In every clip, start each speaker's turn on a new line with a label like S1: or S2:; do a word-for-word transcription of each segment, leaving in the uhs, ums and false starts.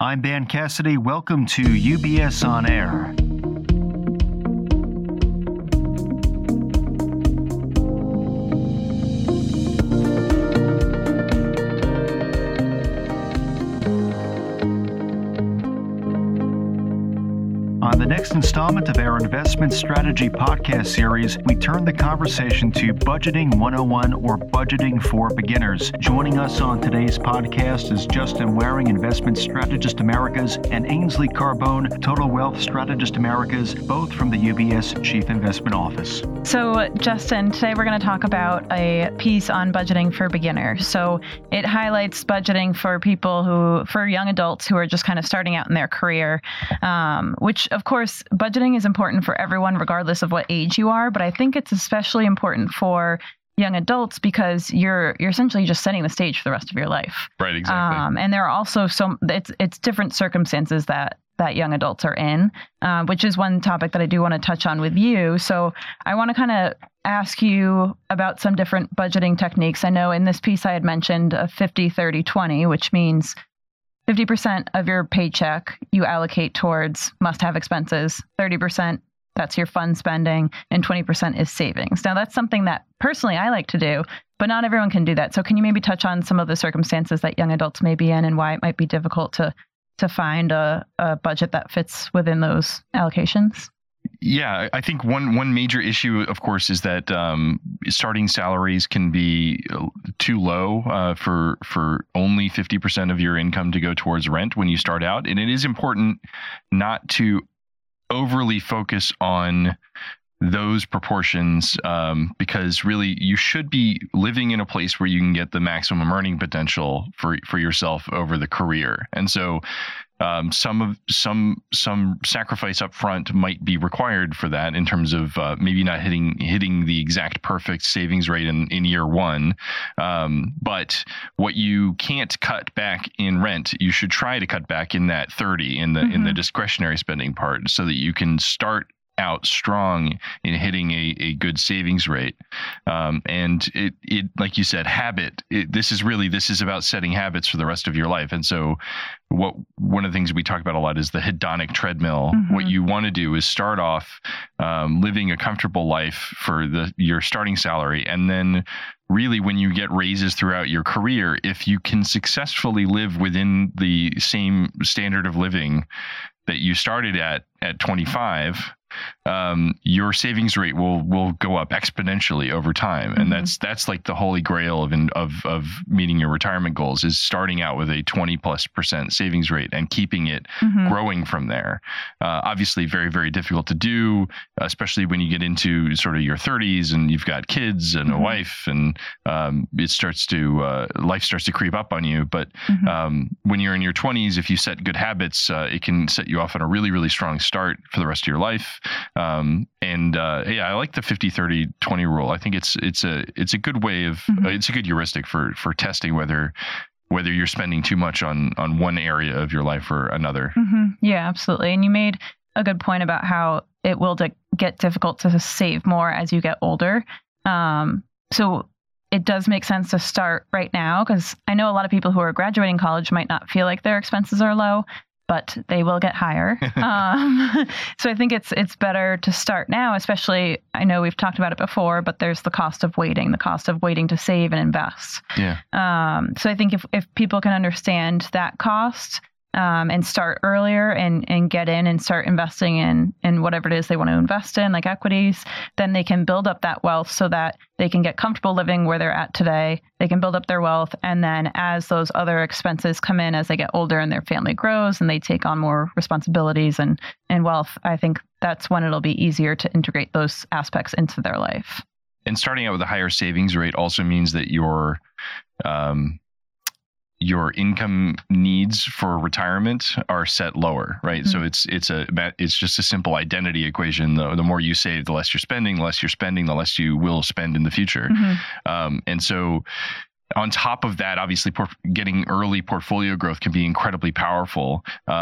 S1: I'm Dan Cassidy. Welcome to U B S On Air. On the next installment of our Investment Strategy podcast series, we turn the conversation to Budgeting one oh one, or Budgeting for Beginners. Joining us on today's podcast is Justin Waring, Investment Strategist Americas, and Ainsley Carbone, Total Wealth Strategist Americas, both from the U B S Chief Investment Office.
S2: So, Justin, today we're going to talk about a piece on budgeting for beginners. So it highlights budgeting for people who, for young adults who are just kind of starting out in their career, um, which of course, budgeting is important for everyone, regardless of what age you are. But I think it's especially important for young adults because you're you're essentially just setting the stage for the rest of your life.
S3: Right, exactly.
S2: Um, and there are also some it's it's different circumstances that that young adults are in, uh, which is one topic that I do want to touch on with you. So I want to kind of ask you about some different budgeting techniques. I know in this piece I had mentioned a fifty thirty twenty, which means fifty percent of your paycheck you allocate towards must-have expenses, thirty percent that's your fun spending, and twenty percent is savings. Now, that's something that personally I like to do, but not everyone can do that. So can you maybe touch on some of the circumstances that young adults may be in and why it might be difficult to to find a, a budget that fits within those allocations?
S3: Yeah, I think one one major issue, of course, is that um, starting salaries can be too low uh, for for only fifty percent of your income to go towards rent when you start out. And it is important not to overly focus on those proportions um, because really you should be living in a place where you can get the maximum earning potential for for yourself over the career. And so Um, some of some some sacrifice up front might be required for that in terms of uh, maybe not hitting hitting the exact perfect savings rate in, in year one. Um, but what you can't cut back in rent, you should try to cut back in that thirty in the mm-hmm. in the discretionary spending part, so that you can start out strong in hitting a, a good savings rate. Um, and it, it, like you said, habit, it, this is really, this is about setting habits for the rest of your life. And so what, one of the things we talk about a lot is the hedonic treadmill. Mm-hmm. What you want to do is start off um, living a comfortable life for the, your starting salary. And then really when you get raises throughout your career, if you can successfully live within the same standard of living that you started at, at twenty-five, um, your savings rate will will go up exponentially over time, and mm-hmm. that's that's like the holy grail of of of meeting your retirement goals, is starting out with a twenty plus percent savings rate and keeping it mm-hmm. growing from there. Uh, obviously, very very difficult to do, especially when you get into sort of your thirties and you've got kids and mm-hmm. a wife, and um, it starts to uh, life starts to creep up on you. But mm-hmm. um, when you're in your twenties, if you set good habits, uh, it can set you off on a really really strong start for the rest of your life. Um, and, uh, yeah, I like the fifty thirty twenty rule. I think it's, it's a, it's a good way of, mm-hmm. uh, it's a good heuristic for, for testing whether, whether you're spending too much on, on one area of your life or another.
S2: Mm-hmm. Yeah, absolutely. And you made a good point about how it will di- get difficult to save more as you get older. Um, so it does make sense to start right now, because I know a lot of people who are graduating college might not feel like their expenses are low, but they will get higher. um, so I think it's it's better to start now, especially, I know we've talked about it before, but there's the cost of waiting, the cost of waiting to save and invest.
S3: Yeah.
S2: Um, so I think if, if people can understand that cost um, and start earlier and, and get in and start investing in, in whatever it is they want to invest in, like equities, then they can build up that wealth so that they can get comfortable living where they're at today. They can build up their wealth. And then as those other expenses come in, as they get older and their family grows and they take on more responsibilities and, and wealth, I think that's when it'll be easier to integrate those aspects into their life.
S3: And starting out with a higher savings rate also means that your, um, your income needs for retirement are set lower, right? Mm-hmm. So it's it's a it's just a simple identity equation. The, the more you save, the less you're spending. The less you're spending, the less you will spend in the future. Mm-hmm. Um, and so on top of that, obviously, por- getting early portfolio growth can be incredibly powerful. Um,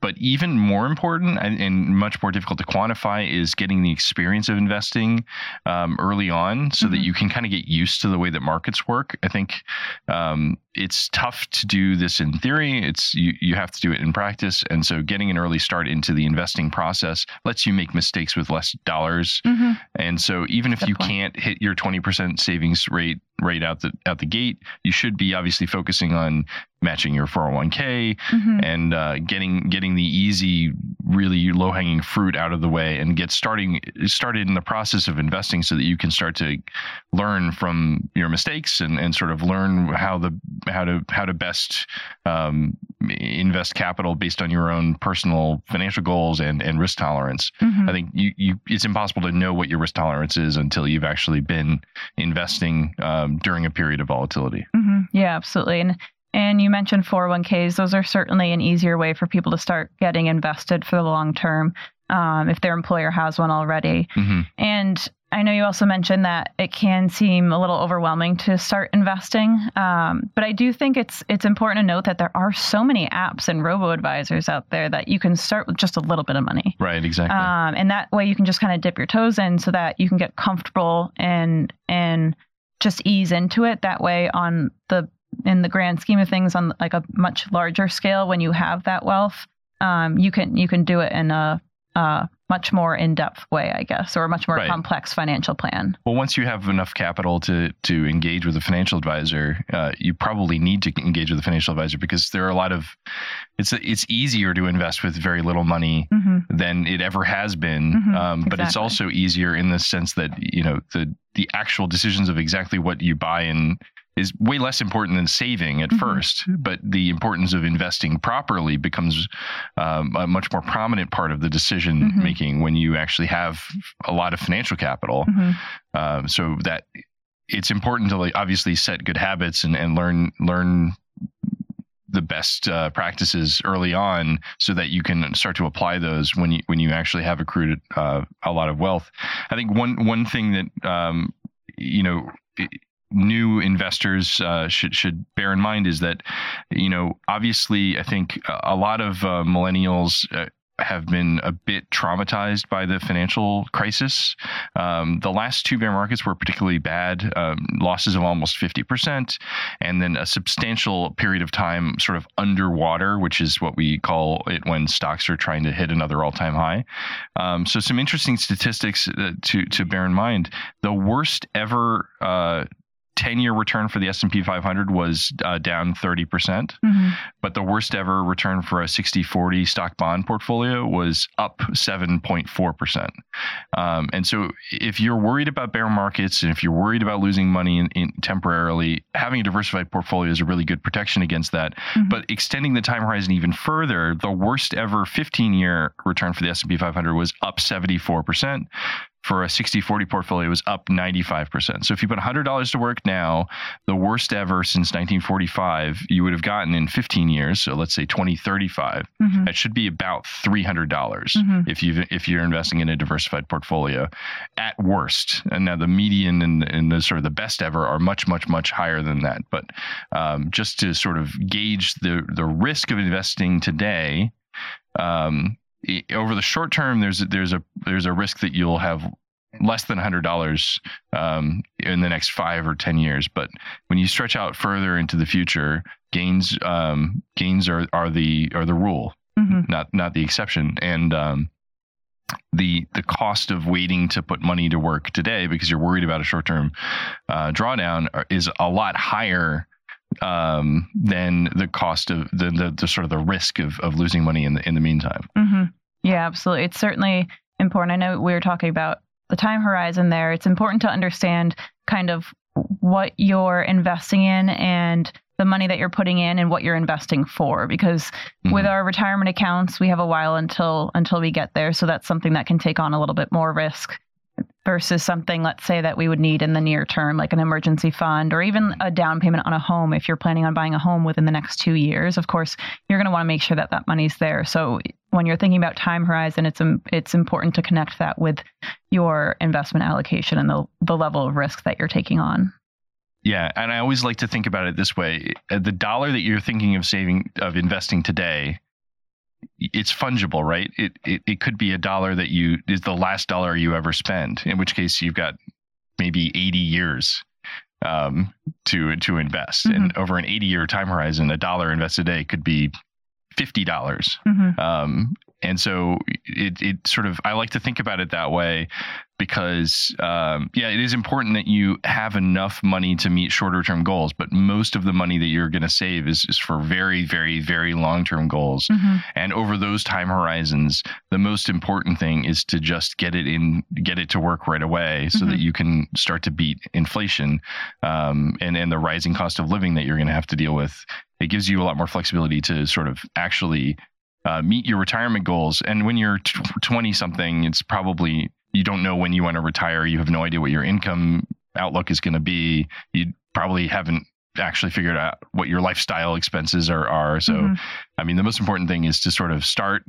S3: but even more important and, and much more difficult to quantify is getting the experience of investing um, early on, so mm-hmm. that you can kind of get used to the way that markets work. I think um, it's tough to do this in theory. It's you, you have to do it in practice. And so getting an early start into the investing process lets you make mistakes with less dollars. Mm-hmm. And so even if Good you point. can't hit your twenty percent savings rate right out the out the gate, you should be obviously focusing on matching your four oh one k mm-hmm. and uh, getting getting the easy, really low hanging fruit out of the way, and get starting started in the process of investing, so that you can start to learn from your mistakes and, and sort of learn how the how to how to best um, invest capital based on your own personal financial goals and, and risk tolerance. Mm-hmm. I think you, you it's impossible to know what your risk tolerance is until you've actually been investing um, during a period of volatility.
S2: Mm-hmm. Yeah, absolutely. And And you mentioned four oh one k's. Those are certainly an easier way for people to start getting invested for the long term um, if their employer has one already. Mm-hmm. And I know you also mentioned that it can seem a little overwhelming to start investing, um, but I do think it's it's important to note that there are so many apps and robo-advisors out there that you can start with just a little bit of money.
S3: Right, exactly.
S2: Um, and that way you can just kind of dip your toes in so that you can get comfortable and and just ease into it. That way, on the in the grand scheme of things, on like a much larger scale, when you have that wealth, um, you can you can do it in a, a much more in-depth way, I guess, or a much more right. complex financial plan.
S3: Well, once you have enough capital to to engage with a financial advisor, uh, you probably need to engage with a financial advisor, because there are a lot of it's it's easier to invest with very little money mm-hmm. than it ever has been. Mm-hmm, um, but exactly. It's also easier in the sense that, you know, the the actual decisions of exactly what you buy and is way less important than saving at mm-hmm. first, but the importance of investing properly becomes um, a much more prominent part of the decision mm-hmm. making when you actually have a lot of financial capital. Mm-hmm. Uh, so that it's important to like obviously set good habits and, and learn learn the best uh, practices early on, so that you can start to apply those when you when you actually have accrued uh, a lot of wealth. I think one one thing that um, you know. It, new investors uh, should should bear in mind is that, you know, obviously, I think a lot of uh, millennials uh, have been a bit traumatized by the financial crisis. Um, the last two bear markets were particularly bad, um, losses of almost fifty percent, and then a substantial period of time sort of underwater, which is what we call it when stocks are trying to hit another all-time high. Um, so some interesting statistics to to bear in mind. The worst ever uh, ten-year return for the S and P five hundred was uh, down thirty percent, mm-hmm. but the worst ever return for a sixty forty stock bond portfolio was up seven point four percent. Um, and so if you're worried about bear markets, and if you're worried about losing money in, in temporarily, having a diversified portfolio is a really good protection against that. Mm-hmm. But extending the time horizon even further, the worst ever fifteen-year return for the S and P five hundred was up seventy-four percent. For a sixty forty portfolio, it was up ninety-five percent. So if you put one hundred dollars to work now, the worst ever since nineteen forty-five, you would have gotten in fifteen years. So let's say twenty thirty-five. Mm-hmm. That should be about three hundred dollars mm-hmm. if you if you're investing in a diversified portfolio at worst. And now the median and, and the sort of the best ever are much, much, much higher than that. But um, just to sort of gauge the the risk of investing today, um, over the short term, there's a, there's a there's a risk that you'll have less than one hundred dollars um, in the next five or ten years. But when you stretch out further into the future, gains um, gains are, are the are the rule, mm-hmm. not not the exception. And um, the the cost of waiting to put money to work today because you're worried about a short term uh, drawdown is a lot higher um, than the cost of the, the, the sort of the risk of, of losing money in the, in the meantime.
S2: Mm-hmm. Yeah, absolutely. It's certainly important. I know we were talking about the time horizon there. It's important to understand kind of what you're investing in and the money that you're putting in and what you're investing for, because mm-hmm. with our retirement accounts, we have a while until, until we get there. So that's something that can take on a little bit more risk versus something, let's say, that we would need in the near term, like an emergency fund or even a down payment on a home. If you're planning on buying a home within the next two years, of course, you're going to want to make sure that that money's there. So when you're thinking about time horizon, it's it's important to connect that with your investment allocation and the, the level of risk that you're taking on.
S3: Yeah. And I always like to think about it this way. The dollar that you're thinking of saving, of investing today, it's fungible, right? It, it it could be a dollar that you is the last dollar you ever spend, in which case you've got maybe eighty years um, to to invest. Mm-hmm. And over an eighty year time horizon, a dollar invested today could be fifty dollars. Mm-hmm. Um, and so it, it sort of, I like to think about it that way because, um, yeah, it is important that you have enough money to meet shorter term goals, but most of the money that you're going to save is, is for very, very, very long term goals. Mm-hmm. And over those time horizons, the most important thing is to just get it in, get it to work right away so mm-hmm. that you can start to beat inflation um, and, and the rising cost of living that you're going to have to deal with. It gives you a lot more flexibility to sort of actually uh, meet your retirement goals. And when you're twenty something, it's probably, you don't know when you want to retire. You have no idea what your income outlook is going to be. You probably haven't actually figured out what your lifestyle expenses are. are. So, mm-hmm. I mean, the most important thing is to sort of start,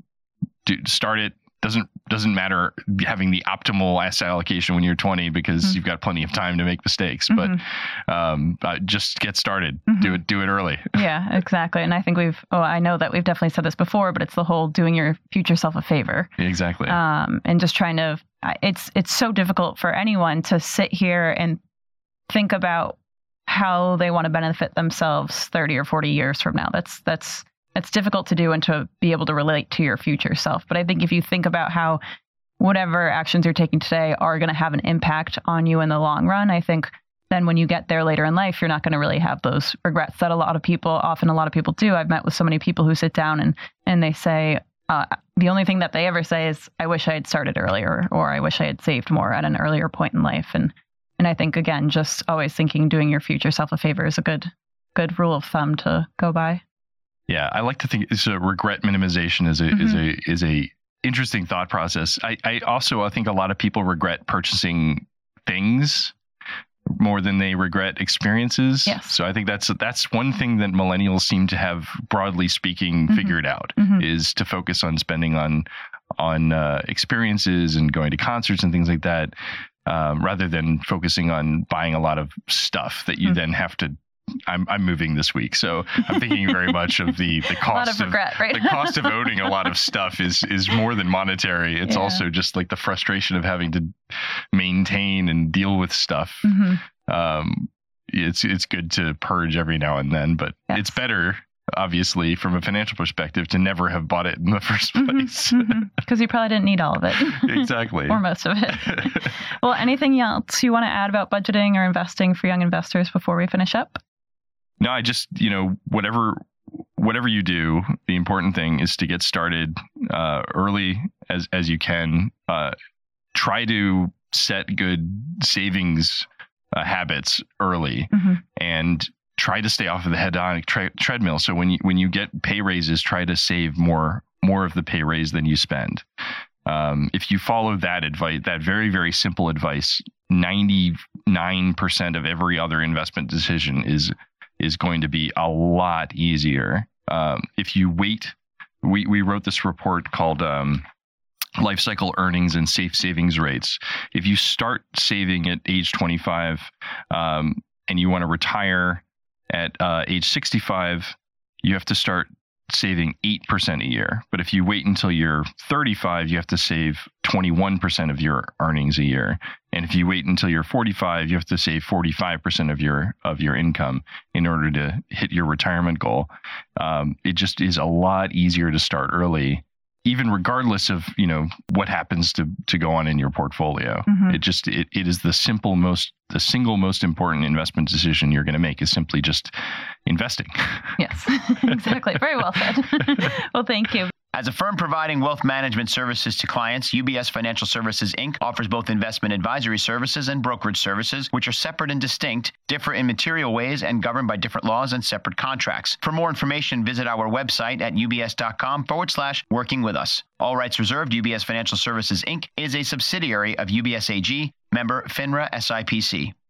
S3: do, start it. Doesn't doesn't matter having the optimal asset allocation when you're twenty because mm-hmm. you've got plenty of time to make mistakes. Mm-hmm. But um, uh, just get started. Mm-hmm. Do it do it early.
S2: Yeah, exactly. And I think we've. Oh, I know that we've definitely said this before, but it's the whole doing your future self a favor.
S3: Exactly.
S2: Um, and just trying to. It's it's so difficult for anyone to sit here and think about how they want to benefit themselves thirty or forty years from now. That's that's. It's difficult to do and to be able to relate to your future self. But I think if you think about how whatever actions you're taking today are going to have an impact on you in the long run, I think then when you get there later in life, you're not going to really have those regrets that a lot of people, often a lot of people do. I've met with so many people who sit down and, and they say, uh, the only thing that they ever say is, I wish I had started earlier, or I wish I had saved more at an earlier point in life. And, and I think, again, just always thinking doing your future self a favor is a good, good rule of thumb to go by.
S3: Yeah, I like to think it's a regret minimization is a mm-hmm. is a is a interesting thought process. I, I also I think a lot of people regret purchasing things more than they regret experiences.
S2: Yes.
S3: So I think that's that's one thing that millennials seem to have, broadly speaking, mm-hmm. figured out mm-hmm. is to focus on spending on on uh, experiences and going to concerts and things like that, um, rather than focusing on buying a lot of stuff that you mm-hmm. then have to. I'm I'm moving this week, so I'm thinking very much of the the cost
S2: a lot of, regret,
S3: of
S2: right?
S3: the cost of owning a lot of stuff is is more than monetary. It's yeah. also just like the frustration of having to maintain and deal with stuff. Mm-hmm. Um, it's it's good to purge every now and then, but yes. it's better, obviously, from a financial perspective, to never have bought it in the first place. Because
S2: mm-hmm. mm-hmm. you probably didn't need all of it.
S3: Exactly.
S2: Or most of it. Well, anything else you want to add about budgeting or investing for young investors before we finish up?
S3: No, I just, you know, whatever whatever you do, the important thing is to get started uh, early as as you can. Uh, try to set good savings uh, habits early, mm-hmm. and try to stay off of the hedonic tre- treadmill. So when you when you get pay raises, try to save more more of the pay raise than you spend. Um, if you follow that advice, that very, very simple advice, ninety-nine percent of every other investment decision is is going to be a lot easier. Um, if you wait, we, we wrote this report called um, Life Cycle Earnings and Safe Savings Rates. If you start saving at age twenty-five um, and you want to retire at uh, age sixty-five, you have to start saving eight percent a year. But if you wait until you're thirty-five, you have to save twenty-one percent of your earnings a year. And if you wait until you're forty-five, you have to save forty-five percent of your of your income in order to hit your retirement goal. Um, it just is a lot easier to start early, even regardless of, you know, what happens to to go on in your portfolio. Mm-hmm. It just it, it is the simple most the single most important investment decision you're going to make is simply just investing.
S2: Yes, exactly. Very well said. Well, thank you.
S4: As a firm providing wealth management services to clients, U B S Financial Services, Incorporated offers both investment advisory services and brokerage services, which are separate and distinct, differ in material ways, and governed by different laws and separate contracts. For more information, visit our website at ubs.com forward slash working with us. All rights reserved. U B S Financial Services, Incorporated is a subsidiary of U B S A G, member FINRA S I P C.